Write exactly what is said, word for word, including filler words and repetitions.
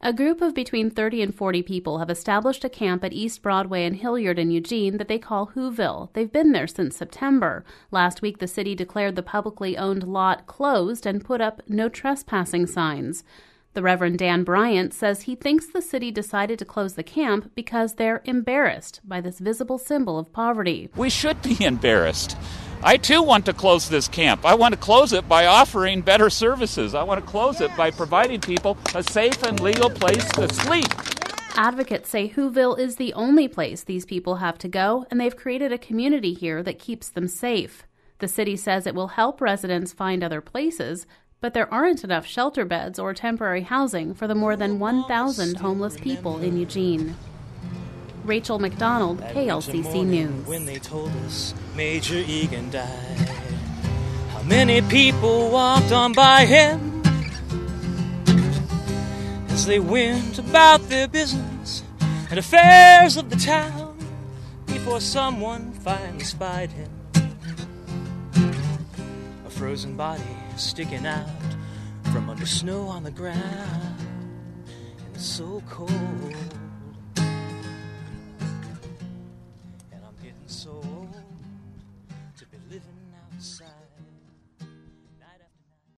A group of between thirty and forty people have established a camp at East Broadway and Hilliard in Eugene that they call Whoville. They've been there since September. Last week, the city declared the publicly owned lot closed and put up no trespassing signs. The Reverend Dan Bryant says he thinks the city decided to close the camp because they're embarrassed by this visible symbol of poverty. We should be embarrassed. I, too, want to close this camp. I want to close it by offering better services. I want to close it by providing people a safe and legal place to sleep. Advocates say Whoville is the only place these people have to go, and they've created a community here that keeps them safe. The city says it will help residents find other places, but there aren't enough shelter beds or temporary housing for the more than one thousand homeless people in Eugene. Rachel McDonald, K L C C News. When they told us Major Egan died, how many people walked on by him as they went about their business and affairs of the town before someone finally spied him. A frozen body sticking out from under snow on the ground, and it's so cold. So